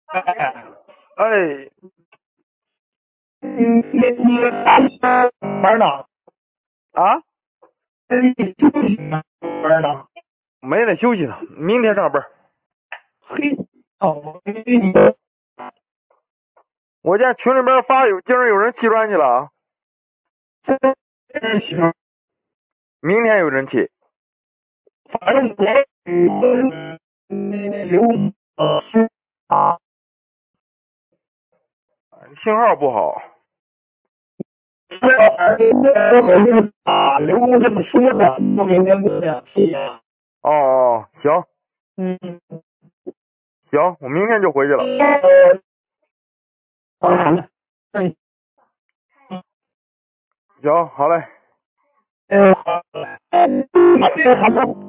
哎， 你班呢？ 啊， 你休息呢？班呢？ 没得休息了，明天上班。 嘿，哦，你我见群里边发有，竟然有人砌砖去了啊！ 这行， 明天有人砌， 反正我那刘啊， 信号不好。 刘工这么说的，说明天不想去呀。 哦哦，行嗯， 行，我明天就回去了。 好的，嗯， 行，好嘞。 好，好的。